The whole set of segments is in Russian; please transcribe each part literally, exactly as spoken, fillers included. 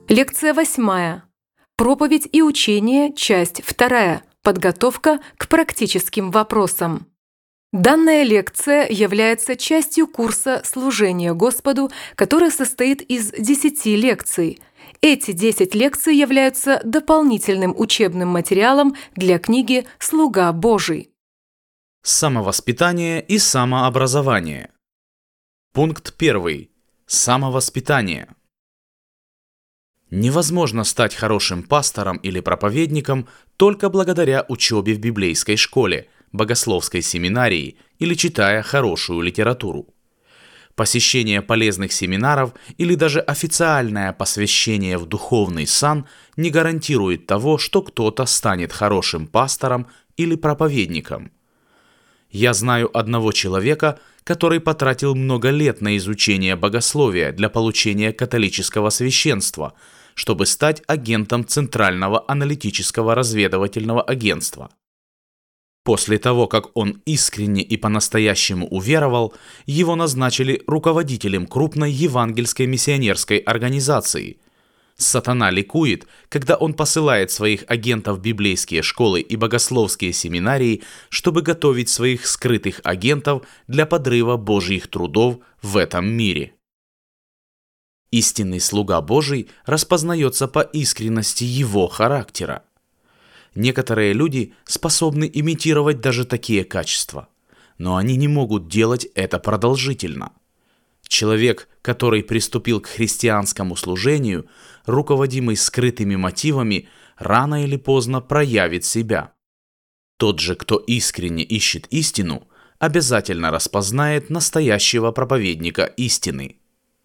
Лекция восьмая. Проповедь и учение, часть вторая. Подготовка к практическим вопросам. Данная лекция является частью курса «Служение Господу», который состоит из десяти лекций. Эти десять лекций являются дополнительным учебным материалом для книги «Слуга Божий». Самовоспитание и самообразование. Пункт первый. Самовоспитание. Невозможно стать хорошим пастором или проповедником только благодаря учебе в библейской школе, богословской семинарии или читая хорошую литературу. Посещение полезных семинаров или даже официальное посвящение в духовный сан не гарантирует того, что кто-то станет хорошим пастором или проповедником. Я знаю одного человека, который потратил много лет на изучение богословия для получения католического священства, чтобы стать агентом Центрального аналитического разведывательного агентства. После того, как он искренне и по-настоящему уверовал, его назначили руководителем крупной евангельской миссионерской организации. Сатана ликует, когда он посылает своих агентов в библейские школы и богословские семинарии, чтобы готовить своих скрытых агентов для подрыва Божьих трудов в этом мире. Истинный слуга Божий распознается по искренности его характера. Некоторые люди способны имитировать даже такие качества, но они не могут делать это продолжительно. Человек, который приступил к христианскому служению, руководимый скрытыми мотивами, рано или поздно проявит себя. Тот же, кто искренне ищет истину, обязательно распознает настоящего проповедника истины.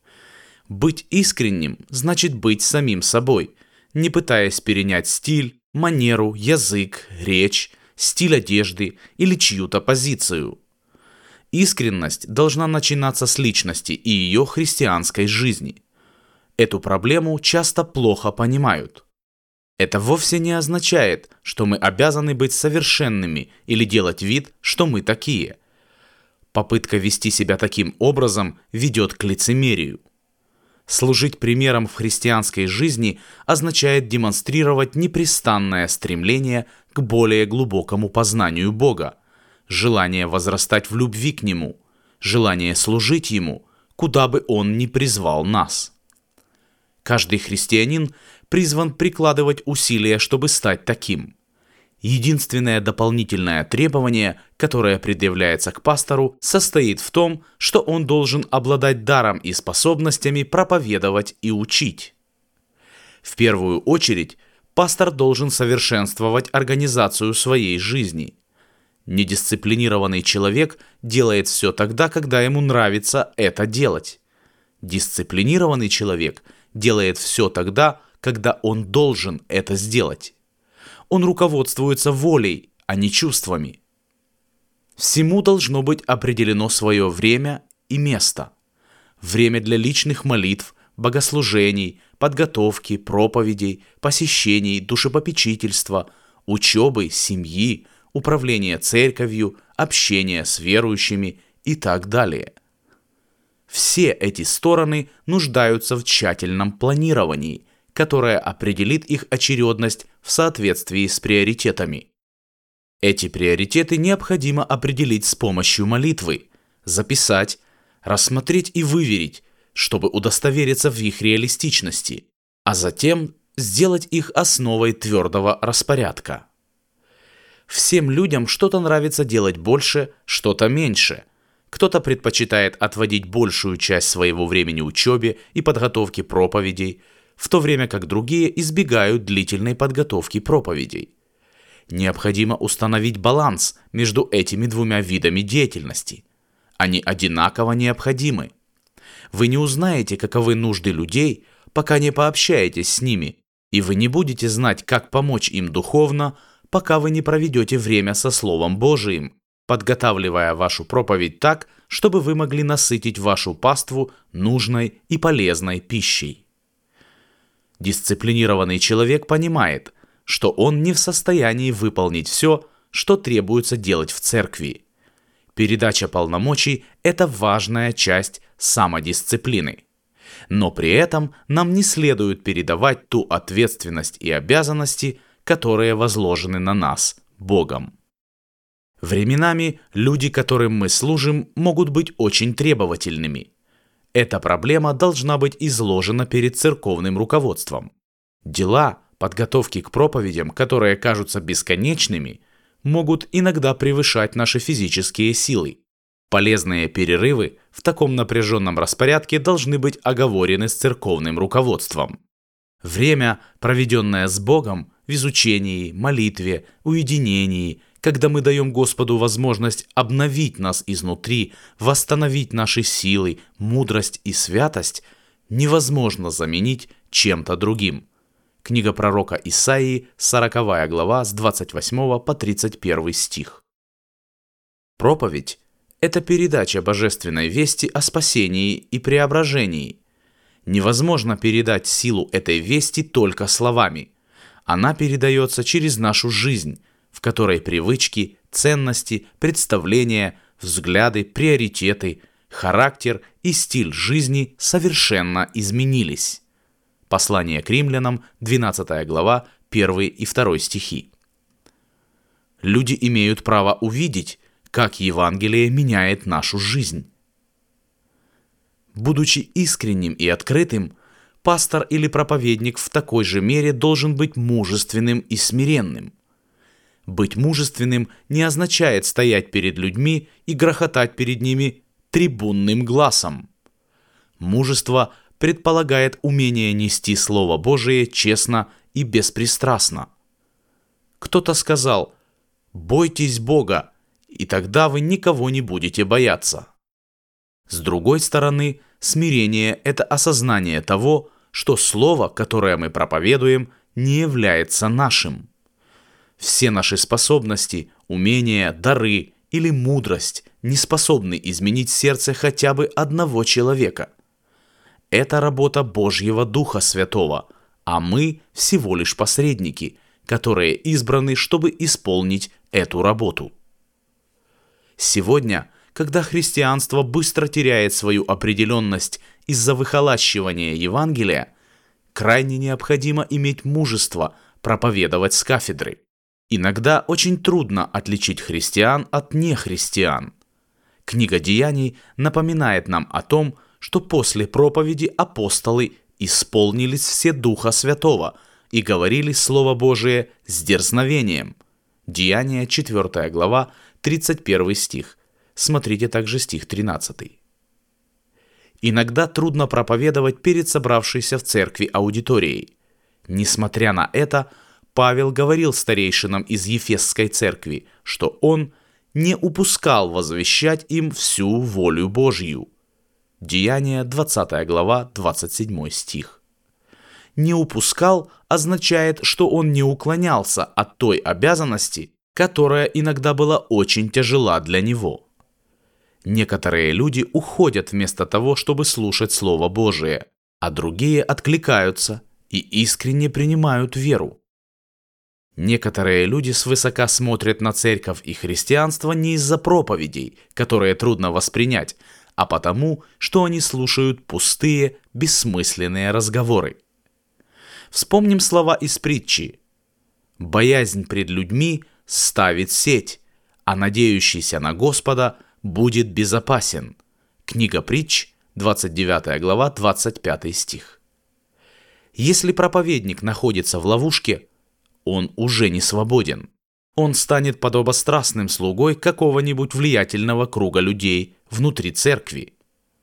Быть искренним значит быть самим собой, не пытаясь перенять стиль, манеру, язык, речь, стиль одежды или чью-то позицию. Искренность должна начинаться с личности и ее христианской жизни. Эту проблему часто плохо понимают. Это вовсе не означает, что мы обязаны быть совершенными или делать вид, что мы такие. Попытка вести себя таким образом ведет к лицемерию. Служить примером в христианской жизни означает демонстрировать непрестанное стремление к более глубокому познанию Бога, желание возрастать в любви к Нему, желание служить Ему, куда бы Он ни призвал нас. Каждый христианин призван прикладывать усилия, чтобы стать таким. Единственное дополнительное требование, которое предъявляется к пастору, состоит в том, что он должен обладать даром и способностями проповедовать и учить. В первую очередь, пастор должен совершенствовать организацию своей жизни. Недисциплинированный человек делает все тогда, когда ему нравится это делать. Дисциплинированный человек делает все тогда, когда он должен это сделать. Он руководствуется волей, а не чувствами. Всему должно быть определено свое время и место. Время для личных молитв, богослужений, подготовки, проповедей, посещений, душепопечительства, учебы, семьи, управления церковью, общения с верующими и так далее. Все эти стороны нуждаются в тщательном планировании, которое определит их очередность в соответствии с приоритетами. Эти приоритеты необходимо определить с помощью молитвы, записать, рассмотреть и выверить, чтобы удостовериться в их реалистичности, а затем сделать их основой твердого распорядка. Всем людям что-то нравится делать больше, что-то меньше. Кто-то предпочитает отводить большую часть своего времени учебе и подготовке проповедей, в то время как другие избегают длительной подготовки проповедей. Необходимо установить баланс между этими двумя видами деятельности. Они одинаково необходимы. Вы не узнаете, каковы нужды людей, пока не пообщаетесь с ними, и вы не будете знать, как помочь им духовно, пока вы не проведете время со Словом Божиим, подготавливая вашу проповедь так, чтобы вы могли насытить вашу паству нужной и полезной пищей. Дисциплинированный человек понимает, что он не в состоянии выполнить все, что требуется делать в церкви. Передача полномочий – это важная часть самодисциплины. Но при этом нам не следует передавать ту ответственность и обязанности, которые возложены на нас Богом. Временами люди, которым мы служим, могут быть очень требовательными. Эта проблема должна быть изложена перед церковным руководством. Дела подготовки к проповедям, которые кажутся бесконечными, могут иногда превышать наши физические силы. Полезные перерывы в таком напряженном распорядке должны быть оговорены с церковным руководством. Время, проведенное с Богом в изучении, молитве, уединении, когда мы даем Господу возможность обновить нас изнутри, восстановить наши силы, мудрость и святость, невозможно заменить чем-то другим. Книга пророка Исаии, сороковая глава, с двадцать восьмого по тридцать первый стих. Проповедь – это передача божественной вести о спасении и преображении. Невозможно передать силу этой вести только словами. Она передается через нашу жизнь, в которой привычки, ценности, представления, взгляды, приоритеты, характер и стиль жизни совершенно изменились. Послание к римлянам, двенадцатая глава, первый и второй стихи. Люди имеют право увидеть, как Евангелие меняет нашу жизнь. Будучи искренним и открытым, пастор или проповедник в такой же мере должен быть мужественным и смиренным. Быть мужественным не означает стоять перед людьми и грохотать перед ними трибунным гласом. Мужество предполагает умение нести Слово Божие честно и беспристрастно. Кто-то сказал: «Бойтесь Бога, и тогда вы никого не будете бояться». С другой стороны, смирение – это осознание того, что Слово, которое мы проповедуем, не является нашим. Все наши способности, умения, дары или мудрость не способны изменить сердце хотя бы одного человека. Это работа Божьего Духа Святого, а мы всего лишь посредники, которые избраны, чтобы исполнить эту работу. Сегодня, когда христианство быстро теряет свою определенность из-за выхолащивания Евангелия, крайне необходимо иметь мужество проповедовать с кафедры. Иногда очень трудно отличить христиан от нехристиан. Книга Деяний напоминает нам о том, что после проповеди апостолы исполнились все Духа Святого и говорили Слово Божие с дерзновением. Деяния, четвёртая глава, тридцать первый стих. Смотрите также стих тринадцатый. Иногда трудно проповедовать перед собравшейся в церкви аудиторией. Несмотря на это, Павел говорил старейшинам из Ефесской церкви, что он не упускал возвещать им всю волю Божью. Деяния, двадцатая глава, двадцать седьмой стих. «Не упускал» означает, что он не уклонялся от той обязанности, которая иногда была очень тяжела для него. Некоторые люди уходят вместо того, чтобы слушать Слово Божие, а другие откликаются и искренне принимают веру. Некоторые люди свысока смотрят на церковь и христианство не из-за проповедей, которые трудно воспринять, а потому, что они слушают пустые, бессмысленные разговоры. Вспомним слова из притчи: «Боязнь пред людьми ставит сеть, а надеющийся на Господа будет безопасен». Книга притч, двадцать девятая глава, двадцать пятый стих. Если проповедник находится в ловушке, он уже не свободен. Он станет подобострастным слугой какого-нибудь влиятельного круга людей внутри церкви.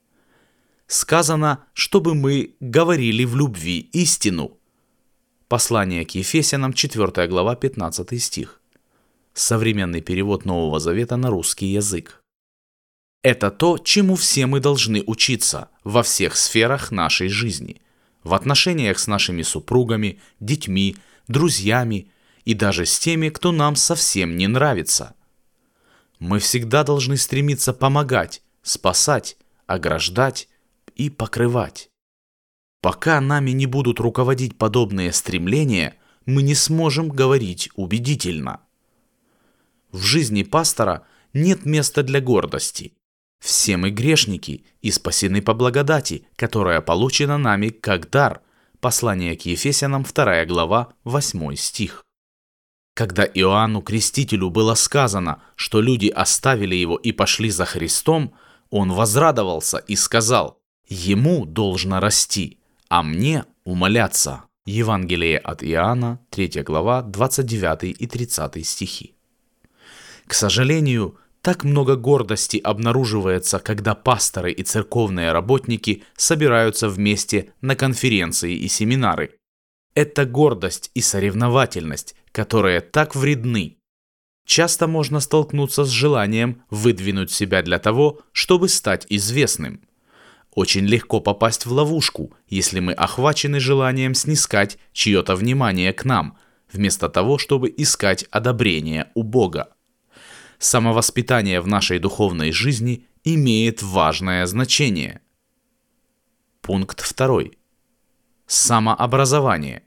Сказано, чтобы мы говорили в любви истину. Послание к Ефесянам, четвёртая глава, пятнадцатый стих. Современный перевод Нового Завета на русский язык. Это то, чему все мы должны учиться во всех сферах нашей жизни, в отношениях с нашими супругами, детьми, друзьями и даже с теми, кто нам совсем не нравится. Мы всегда должны стремиться помогать, спасать, ограждать и покрывать. Пока нами не будут руководить подобные стремления, мы не сможем говорить убедительно. В жизни пастора нет места для гордости. Все мы грешники и спасены по благодати, которая получена нами как дар. Послание к Ефесянам, вторая глава, восьмой стих. Когда Иоанну Крестителю было сказано, что люди оставили его и пошли за Христом, он возрадовался и сказал: «Ему должно расти, а мне умоляться». Евангелие от Иоанна, третья глава, двадцать девятый и тридцатый стихи. К сожалению, так много гордости обнаруживается, когда пасторы и церковные работники собираются вместе на конференции и семинары. Это гордость и соревновательность, которые так вредны. Часто можно столкнуться с желанием выдвинуть себя для того, чтобы стать известным. Очень легко попасть в ловушку, если мы охвачены желанием снискать чье-то внимание к нам, вместо того, чтобы искать одобрение у Бога. Самовоспитание в нашей духовной жизни имеет важное значение. Пункт второй. Самообразование.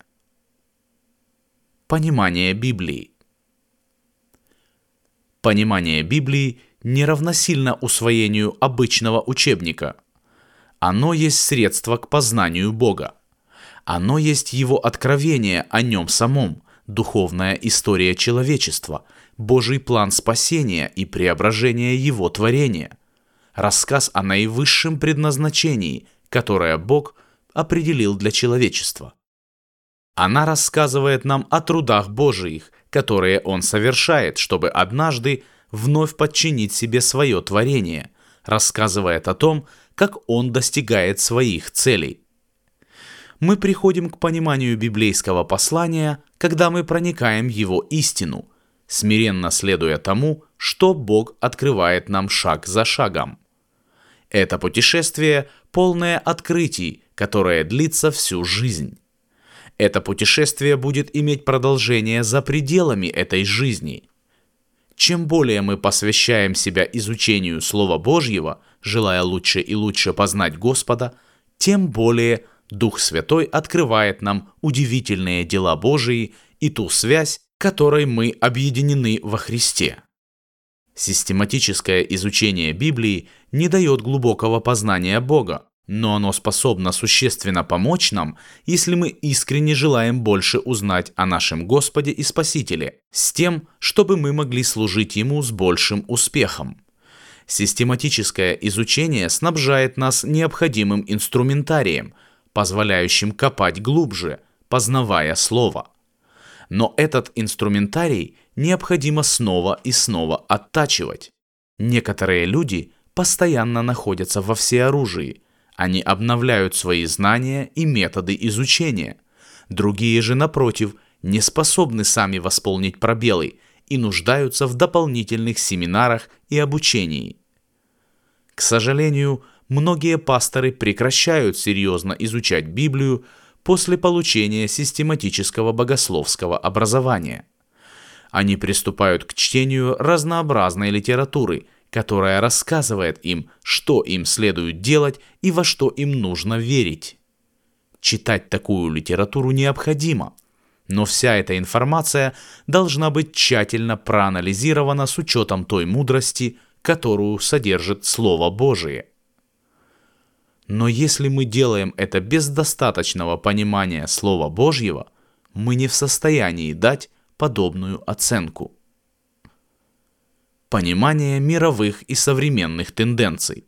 Понимание Библии. Понимание Библии не равносильно усвоению обычного учебника. Оно есть средство к познанию Бога. Оно есть Его откровение о Нем самом, духовная история человечества, Божий план спасения и преображения Его творения, рассказ о наивысшем предназначении, которое Бог определил для человечества. Она рассказывает нам о трудах Божиих, которые Он совершает, чтобы однажды вновь подчинить себе свое творение, рассказывает о том, как Он достигает своих целей. Мы приходим к пониманию библейского послания, когда мы проникаем в его истину, смиренно следуя тому, что Бог открывает нам шаг за шагом. Это путешествие полное открытий, которое длится всю жизнь. Это путешествие будет иметь продолжение за пределами этой жизни. Чем более мы посвящаем себя изучению Слова Божьего, желая лучше и лучше познать Господа, тем более Дух Святой открывает нам удивительные дела Божии и ту связь, которой мы объединены во Христе. Систематическое изучение Библии не дает глубокого познания Бога, но оно способно существенно помочь нам, если мы искренне желаем больше узнать о нашем Господе и Спасителе, с тем, чтобы мы могли служить Ему с большим успехом. Систематическое изучение снабжает нас необходимым инструментарием, позволяющим копать глубже, познавая Слово. Но этот инструментарий необходимо снова и снова оттачивать. Некоторые люди постоянно находятся во всеоружии. Они обновляют свои знания и методы изучения. Другие же, напротив, не способны сами восполнить пробелы и нуждаются в дополнительных семинарах и обучении. К сожалению, многие пасторы прекращают серьезно изучать Библию после получения систематического богословского образования. Они приступают к чтению разнообразной литературы, которая рассказывает им, что им следует делать и во что им нужно верить. Читать такую литературу необходимо, но вся эта информация должна быть тщательно проанализирована с учетом той мудрости, которую содержит Слово Божие. Но если мы делаем это без достаточного понимания Слова Божьего, мы не в состоянии дать подобную оценку. Понимание мировых и современных тенденций.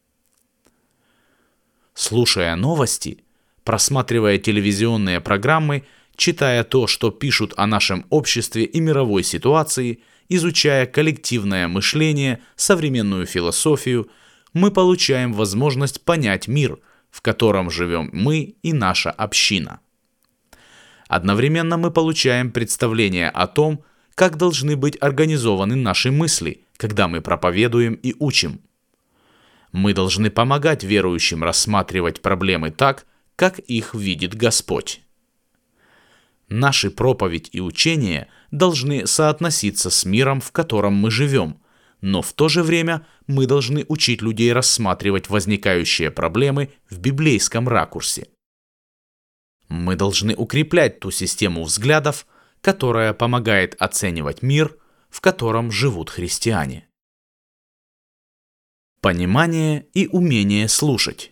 Слушая новости, просматривая телевизионные программы, читая то, что пишут о нашем обществе и мировой ситуации, изучая коллективное мышление, современную философию, мы получаем возможность понять мир, в котором живем мы и наша община. Одновременно мы получаем представление о том, как должны быть организованы наши мысли, когда мы проповедуем и учим. Мы должны помогать верующим рассматривать проблемы так, как их видит Господь. Наши проповедь и учения должны соотноситься с миром, в котором мы живем, но в то же время мы должны учить людей рассматривать возникающие проблемы в библейском ракурсе. Мы должны укреплять ту систему взглядов, которая помогает оценивать мир, в котором живут христиане. Понимание и умение слушать.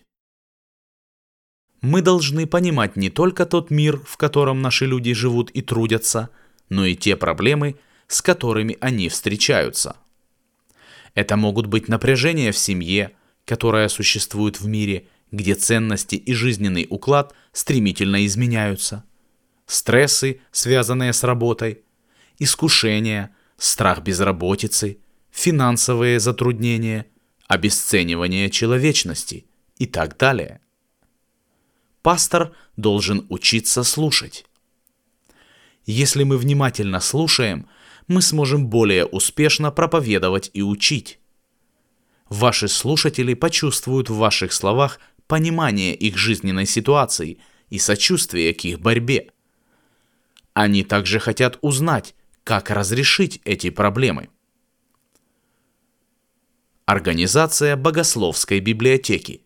Мы должны понимать не только тот мир, в котором наши люди живут и трудятся, но и те проблемы, с которыми они встречаются. Это могут быть напряжения в семье, которая существует в мире, где ценности и жизненный уклад стремительно изменяются, стрессы, связанные с работой, искушения, страх безработицы, финансовые затруднения, обесценивание человечности и так далее. Пастор должен учиться слушать. Если мы внимательно слушаем, мы сможем более успешно проповедовать и учить. Ваши слушатели почувствуют в ваших словах понимание их жизненной ситуации и сочувствие к их борьбе. Они также хотят узнать, как разрешить эти проблемы. Организация богословской библиотеки.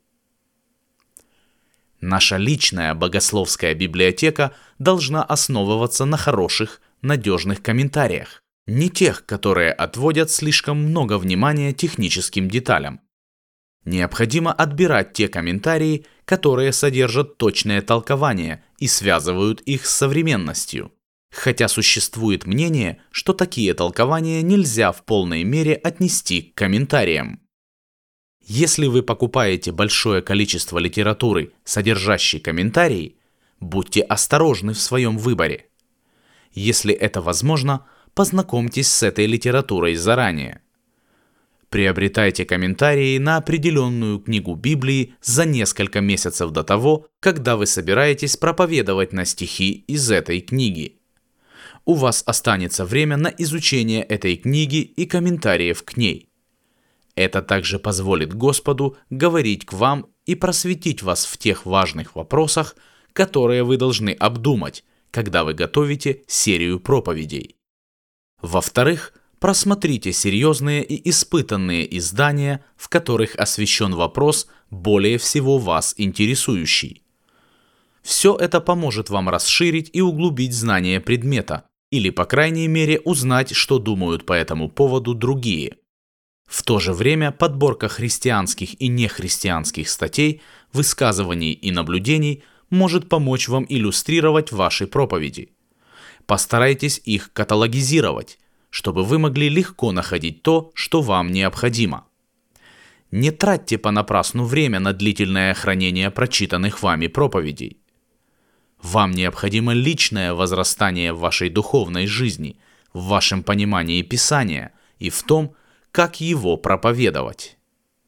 Наша личная богословская библиотека должна основываться на хороших, надежных комментариях, не тех, которые отводят слишком много внимания техническим деталям. Необходимо отбирать те комментарии, которые содержат точное толкование и связывают их с современностью. Хотя существует мнение, что такие толкования нельзя в полной мере отнести к комментариям. Если вы покупаете большое количество литературы, содержащей комментарии, будьте осторожны в своем выборе. Если это возможно, познакомьтесь с этой литературой заранее. Приобретайте комментарии на определенную книгу Библии за несколько месяцев до того, когда вы собираетесь проповедовать на стихи из этой книги. У вас останется время на изучение этой книги и комментариев к ней. Это также позволит Господу говорить к вам и просветить вас в тех важных вопросах, которые вы должны обдумать, когда вы готовите серию проповедей. Во-вторых, просмотрите серьезные и испытанные издания, в которых освещен вопрос, более всего вас интересующий. Все это поможет вам расширить и углубить знания предмета, или, по крайней мере, узнать, что думают по этому поводу другие. В то же время подборка христианских и нехристианских статей, высказываний и наблюдений может помочь вам иллюстрировать ваши проповеди. Постарайтесь их каталогизировать, чтобы вы могли легко находить то, что вам необходимо. Не тратьте понапрасну время на длительное хранение прочитанных вами проповедей. Вам необходимо личное возрастание в вашей духовной жизни, в вашем понимании Писания и в том, как его проповедовать.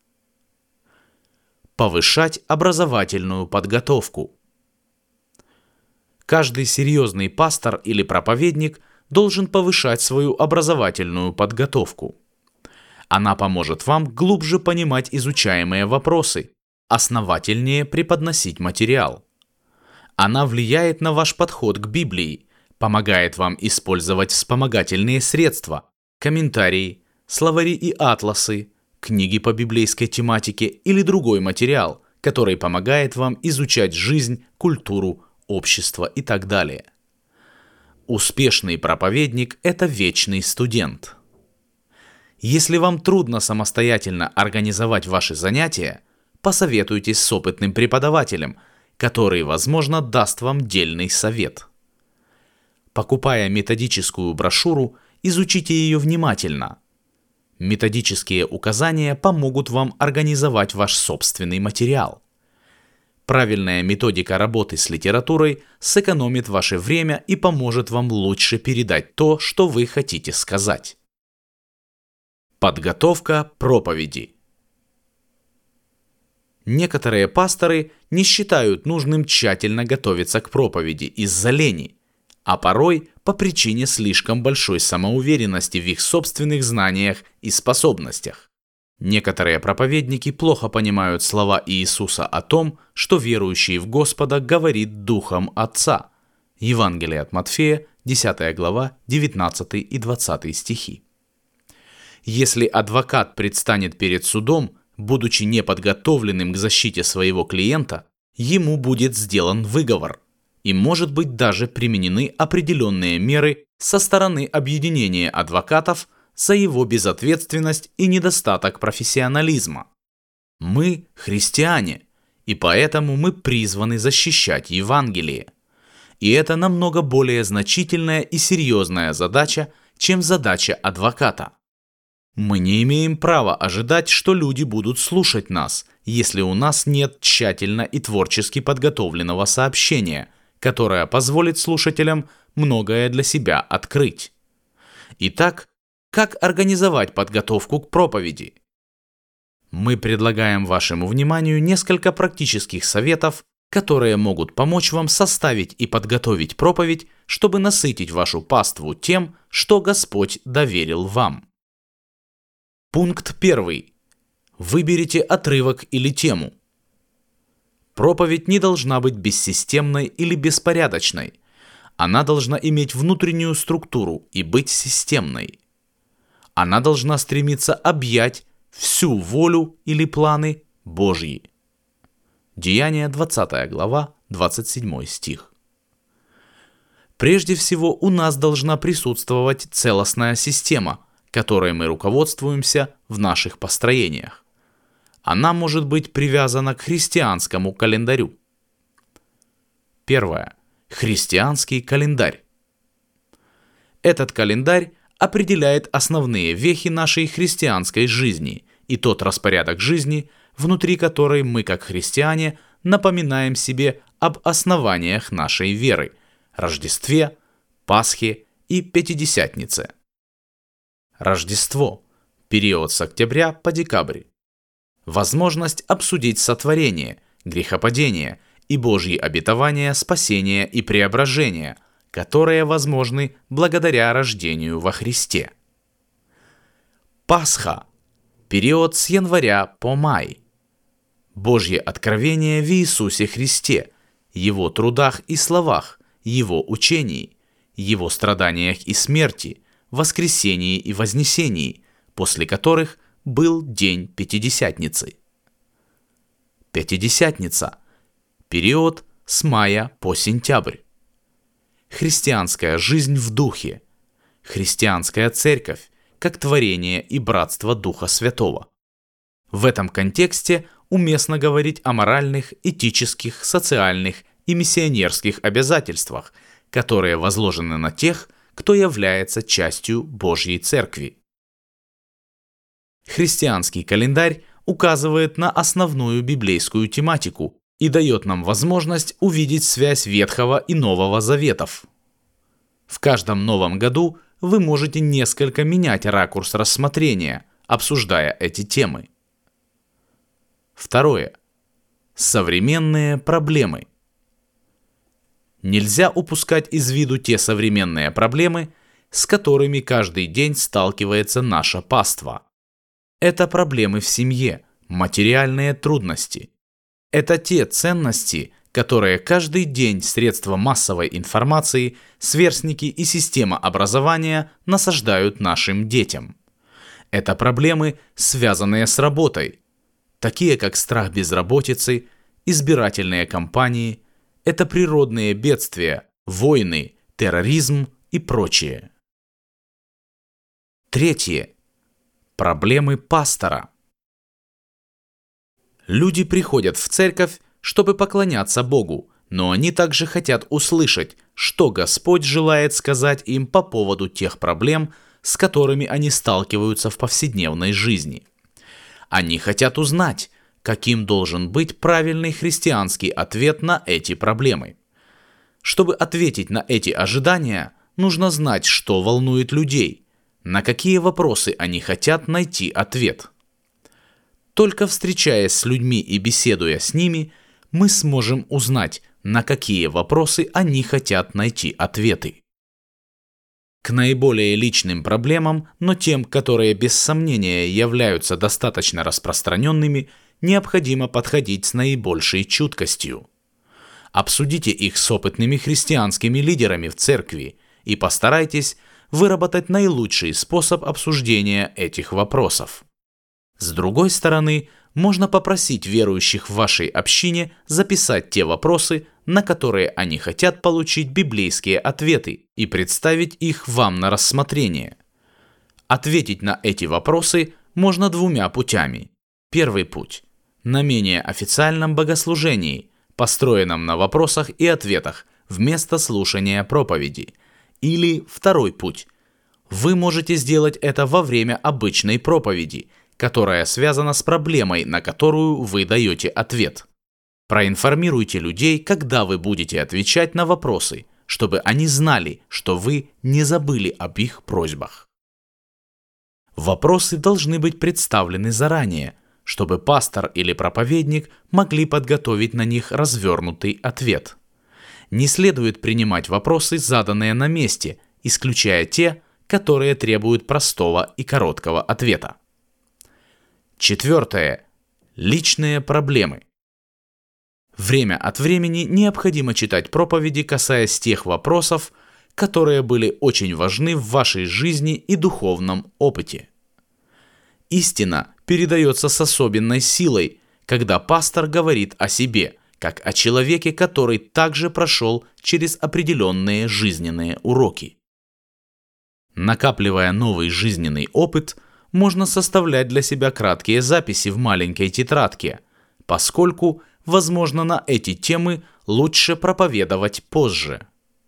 Повышать образовательную подготовку. Каждый серьезный пастор или проповедник должен повышать свою образовательную подготовку. Она поможет вам глубже понимать изучаемые вопросы, основательнее преподносить материал. Она влияет на ваш подход к Библии, помогает вам использовать вспомогательные средства, комментарии, словари и атласы, книги по библейской тематике или другой материал, который помогает вам изучать жизнь, культуру, общество и так далее. Успешный проповедник – это вечный студент. Если вам трудно самостоятельно организовать ваши занятия, посоветуйтесь с опытным преподавателем, который, возможно, даст вам дельный совет. Покупая методическую брошюру, изучите ее внимательно. Методические указания помогут вам организовать ваш собственный материал. Правильная методика работы с литературой сэкономит ваше время и поможет вам лучше передать то, что вы хотите сказать. Подготовка проповеди. Некоторые пасторы не считают нужным тщательно готовиться к проповеди из-за лени, а порой по причине слишком большой самоуверенности в их собственных знаниях и способностях. Некоторые проповедники плохо понимают слова Иисуса о том, что верующий в Господа говорит Духом Отца. Евангелие от Матфея, десятая глава, девятнадцатый и двадцатый стихи. Если адвокат предстанет перед судом, будучи неподготовленным к защите своего клиента, ему будет сделан выговор, и, может быть, даже применены определенные меры со стороны объединения адвокатов за его безответственность и недостаток профессионализма. Мы христиане, и поэтому мы призваны защищать Евангелие. И это намного более значительная и серьезная задача, чем задача адвоката. Мы не имеем права ожидать, что люди будут слушать нас, если у нас нет тщательно и творчески подготовленного сообщения, которое позволит слушателям многое для себя открыть. Итак, как организовать подготовку к проповеди? Мы предлагаем вашему вниманию несколько практических советов, которые могут помочь вам составить и подготовить проповедь, чтобы насытить вашу паству тем, что Господь доверил вам. Пункт первый. Выберите отрывок или тему. Проповедь не должна быть бессистемной или беспорядочной. Она должна иметь внутреннюю структуру и быть системной. Она должна стремиться объять всю волю или планы Божьи. Деяния двадцатая глава, двадцать седьмой стих. Прежде всего, у нас должна присутствовать целостная система, которой мы руководствуемся в наших построениях. Она может быть привязана к христианскому календарю. Первое. Христианский календарь. Этот календарь определяет основные вехи нашей христианской жизни и тот распорядок жизни, внутри которой мы, как христиане, напоминаем себе об основаниях нашей веры – Рождестве, Пасхе и Пятидесятнице. Рождество – период с октября по декабрь. Возможность обсудить сотворение, грехопадение и Божьи обетования спасения и преображения, которые возможны благодаря рождению во Христе. Пасха – период с января по май. Божье откровение в Иисусе Христе, Его трудах и словах, Его учении, Его страданиях и смерти, воскресении и вознесении, после которых был день Пятидесятницы. Пятидесятница – период с мая по сентябрь. Христианская жизнь в духе. Христианская церковь, как творение и братство Духа Святого. В этом контексте уместно говорить о моральных, этических, социальных и миссионерских обязательствах, которые возложены на тех, кто является частью Божьей Церкви. Христианский календарь указывает на основную библейскую тематику и дает нам возможность увидеть связь Ветхого и Нового Заветов. В каждом новом году вы можете несколько менять ракурс рассмотрения, обсуждая эти темы. Второе. Современные проблемы. Нельзя упускать из виду те современные проблемы, с которыми каждый день сталкивается наша паства. Это проблемы в семье, материальные трудности. Это те ценности, которые каждый день средства массовой информации, сверстники и система образования насаждают нашим детям. Это проблемы, связанные с работой, такие как страх безработицы, избирательные кампании, это природные бедствия, войны, терроризм и прочее. Третье. Проблемы пастора. Люди приходят в церковь, чтобы поклоняться Богу, но они также хотят услышать, что Господь желает сказать им по поводу тех проблем, с которыми они сталкиваются в повседневной жизни. Они хотят узнать, каким должен быть правильный христианский ответ на эти проблемы. Чтобы ответить на эти ожидания, нужно знать, что волнует людей, на какие вопросы они хотят найти ответ. Только встречаясь с людьми и беседуя с ними, мы сможем узнать, на какие вопросы они хотят найти ответы. К наиболее личным проблемам, но тем, которые без сомнения являются достаточно распространенными, необходимо подходить с наибольшей чуткостью. Обсудите их с опытными христианскими лидерами в церкви и постарайтесь выработать наилучший способ обсуждения этих вопросов. С другой стороны, можно попросить верующих в вашей общине записать те вопросы, на которые они хотят получить библейские ответы, и представить их вам на рассмотрение. Ответить на эти вопросы можно двумя путями. Первый путь – на менее официальном богослужении, построенном на вопросах и ответах, вместо слушания проповеди. Или второй путь. Вы можете сделать это во время обычной проповеди, которая связана с проблемой, на которую вы даете ответ. Проинформируйте людей, когда вы будете отвечать на вопросы, чтобы они знали, что вы не забыли об их просьбах. Вопросы должны быть представлены заранее, чтобы пастор или проповедник могли подготовить на них развернутый ответ. Не следует принимать вопросы, заданные на месте, исключая те, которые требуют простого и короткого ответа. Четвертое. Личные проблемы. Время от времени необходимо читать проповеди, касаясь тех вопросов, которые были очень важны в вашей жизни и духовном опыте. Истина передается с особенной силой, когда пастор говорит о себе, как о человеке, который также прошел через определенные жизненные уроки. Накапливая новый жизненный опыт, можно составлять для себя краткие записи в маленькой тетрадке, поскольку, возможно, на эти темы лучше проповедовать позже.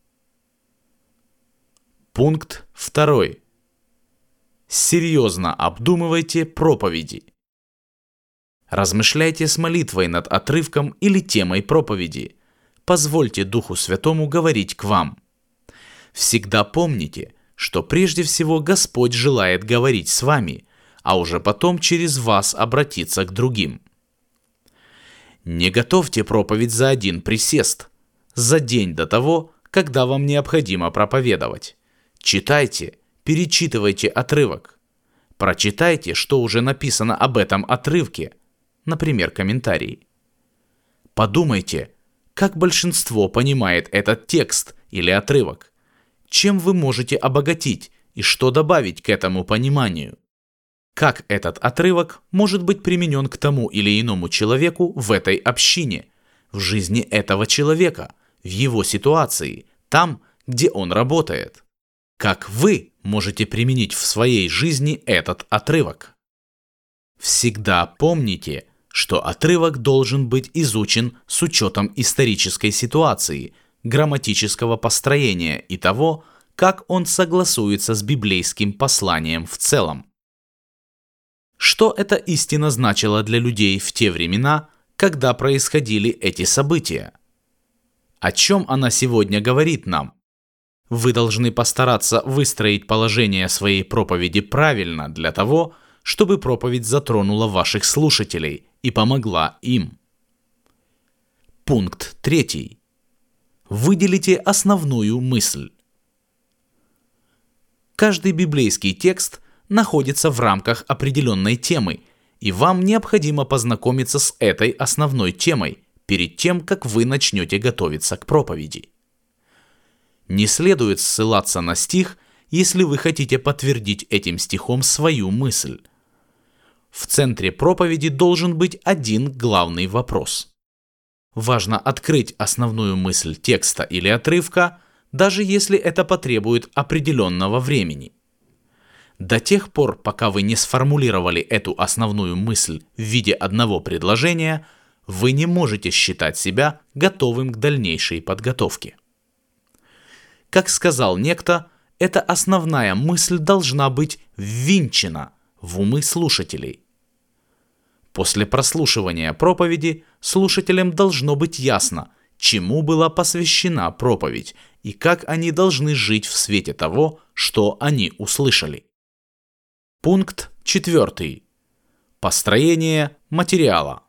Пункт второй. Серьезно обдумывайте проповеди. Размышляйте с молитвой над отрывком или темой проповеди. Позвольте Духу Святому говорить к вам. Всегда помните, что прежде всего Господь желает говорить с вами, а уже потом через вас обратиться к другим. Не готовьте проповедь за один присест, за день до того, когда вам необходимо проповедовать. Читайте, перечитывайте отрывок. Прочитайте, что уже написано об этом отрывке, например, комментарии. Подумайте, как большинство понимает этот текст или отрывок. Чем вы можете обогатить и что добавить к этому пониманию? Как этот отрывок может быть применен к тому или иному человеку в этой общине, в жизни этого человека, в его ситуации, там, где он работает? Как вы можете применить в своей жизни этот отрывок? Всегда помните, что отрывок должен быть изучен с учетом исторической ситуации, грамматического построения и того, как он согласуется с библейским посланием в целом. Что эта истина значила для людей в те времена, когда происходили эти события? О чем она сегодня говорит нам? Вы должны постараться выстроить положение своей проповеди правильно для того, чтобы проповедь затронула ваших слушателей и помогла им. Пункт третий. Выделите основную мысль. Каждый библейский текст находится в рамках определенной темы, и вам необходимо познакомиться с этой основной темой перед тем, как вы начнете готовиться к проповеди. Не следует ссылаться на стих, если вы хотите подтвердить этим стихом свою мысль. В центре проповеди должен быть один главный вопрос. Важно открыть основную мысль текста или отрывка, даже если это потребует определенного времени. До тех пор, пока вы не сформулировали эту основную мысль в виде одного предложения, вы не можете считать себя готовым к дальнейшей подготовке. Как сказал некто, эта основная мысль должна быть ввинчена в умы слушателей. После прослушивания проповеди слушателям должно быть ясно, чему была посвящена проповедь и как они должны жить в свете того, что они услышали. Пункт четвертый. Построение материала.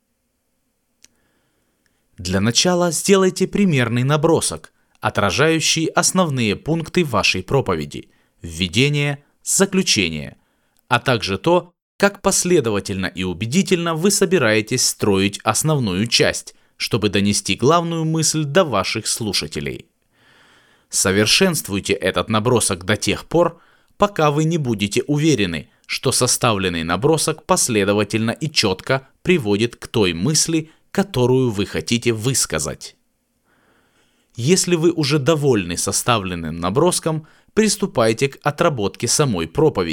Для начала сделайте примерный набросок, отражающий основные пункты вашей проповеди, введение, заключение, а также то, как последовательно и убедительно вы собираетесь строить основную часть, чтобы донести главную мысль до ваших слушателей. Совершенствуйте этот набросок до тех пор, пока вы не будете уверены, что составленный набросок последовательно и четко приводит к той мысли, которую вы хотите высказать. Если вы уже довольны составленным наброском, приступайте к отработке самой проповеди,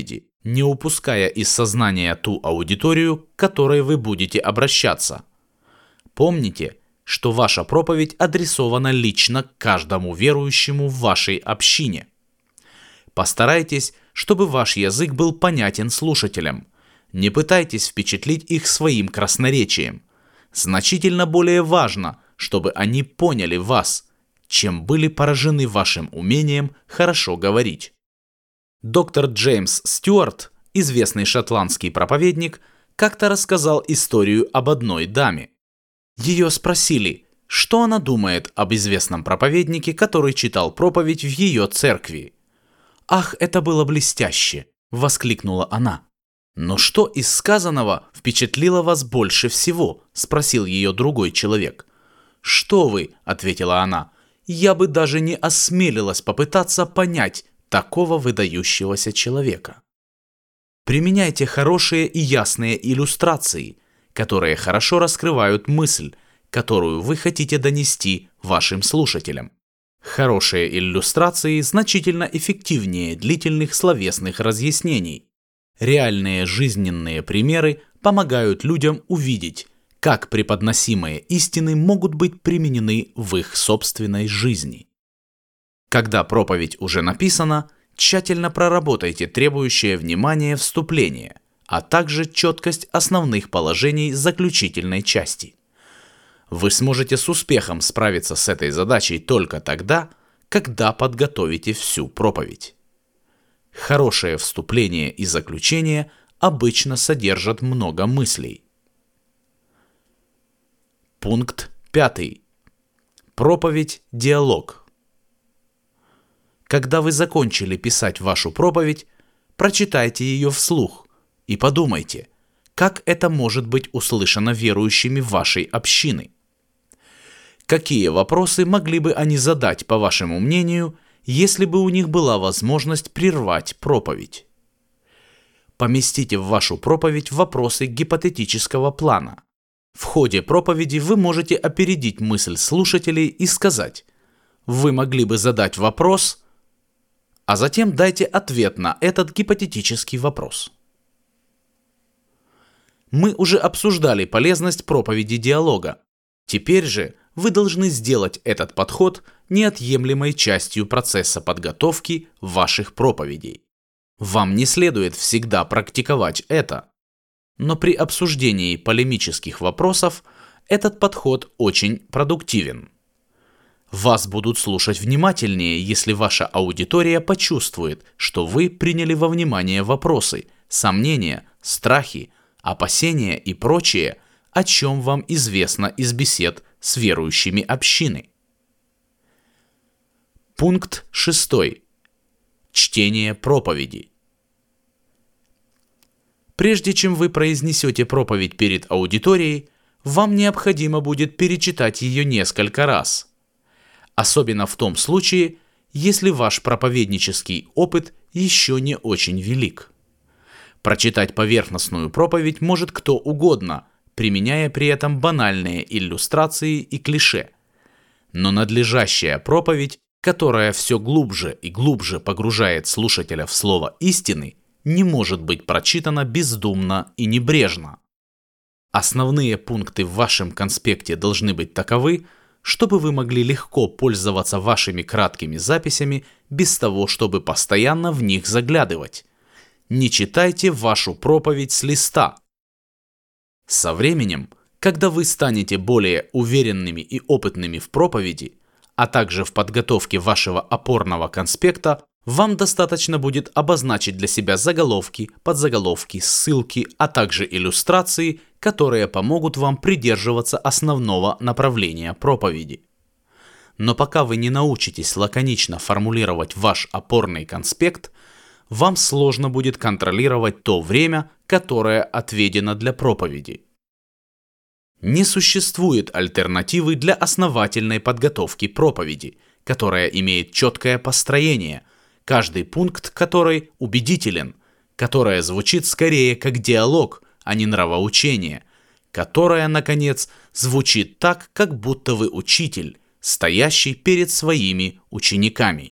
не упуская из сознания ту аудиторию, к которой вы будете обращаться. Помните, что ваша проповедь адресована лично к каждому верующему в вашей общине. Постарайтесь, чтобы ваш язык был понятен слушателям. Не пытайтесь впечатлить их своим красноречием. Значительно более важно, чтобы они поняли вас, чем были поражены вашим умением хорошо говорить. Доктор Джеймс Стюарт, известный шотландский проповедник, как-то рассказал историю об одной даме. Ее спросили, что она думает об известном проповеднике, который читал проповедь в ее церкви. «Ах, это было блестяще!» – воскликнула она. «Но что из сказанного впечатлило вас больше всего?» – спросил ее другой человек. «Что вы?» – ответила она. «Я бы даже не осмелилась попытаться понять такого выдающегося человека». Применяйте хорошие и ясные иллюстрации, которые хорошо раскрывают мысль, которую вы хотите донести вашим слушателям. Хорошие иллюстрации значительно эффективнее длительных словесных разъяснений. Реальные жизненные примеры помогают людям увидеть, как преподносимые истины могут быть применены в их собственной жизни. Когда проповедь уже написана, тщательно проработайте требующее внимания вступление, а также четкость основных положений заключительной части. Вы сможете с успехом справиться с этой задачей только тогда, когда подготовите всю проповедь. Хорошее вступление и заключение обычно содержат много мыслей. Пункт пятый. Проповедь-диалог. Когда вы закончили писать вашу проповедь, прочитайте ее вслух и подумайте, как это может быть услышано верующими вашей общины. Какие вопросы могли бы они задать, по вашему мнению, если бы у них была возможность прервать проповедь? Поместите в вашу проповедь вопросы гипотетического плана. В ходе проповеди вы можете опередить мысль слушателей и сказать: «Вы могли бы задать вопрос», а затем дайте ответ на этот гипотетический вопрос. Мы уже обсуждали полезность проповеди диалога. Теперь же вы должны сделать этот подход неотъемлемой частью процесса подготовки ваших проповедей. Вам не следует всегда практиковать это, но при обсуждении полемических вопросов этот подход очень продуктивен. Вас будут слушать внимательнее, если ваша аудитория почувствует, что вы приняли во внимание вопросы, сомнения, страхи, опасения и прочее, о чем вам известно из бесед с верующими общины. Пункт шестой. Чтение проповеди. Прежде чем вы произнесете проповедь перед аудиторией, вам необходимо будет перечитать ее несколько раз. Особенно в том случае, если ваш проповеднический опыт еще не очень велик. Прочитать поверхностную проповедь может кто угодно, применяя при этом банальные иллюстрации и клише. Но надлежащая проповедь, которая все глубже и глубже погружает слушателя в слово истины, не может быть прочитана бездумно и небрежно. Основные пункты в вашем конспекте должны быть таковы, чтобы вы могли легко пользоваться вашими краткими записями без того, чтобы постоянно в них заглядывать. Не читайте вашу проповедь с листа. Со временем, когда вы станете более уверенными и опытными в проповеди, а также в подготовке вашего опорного конспекта, вам достаточно будет обозначить для себя заголовки, подзаголовки, ссылки, а также иллюстрации, которые помогут вам придерживаться основного направления проповеди. Но пока вы не научитесь лаконично формулировать ваш опорный конспект, вам сложно будет контролировать то время, которое отведено для проповеди. Не существует альтернативы для основательной подготовки проповеди, которая имеет четкое построение, каждый пункт которой убедителен, которая звучит скорее как диалог, а не нравоучение, которая, наконец, звучит так, как будто вы учитель, стоящий перед своими учениками.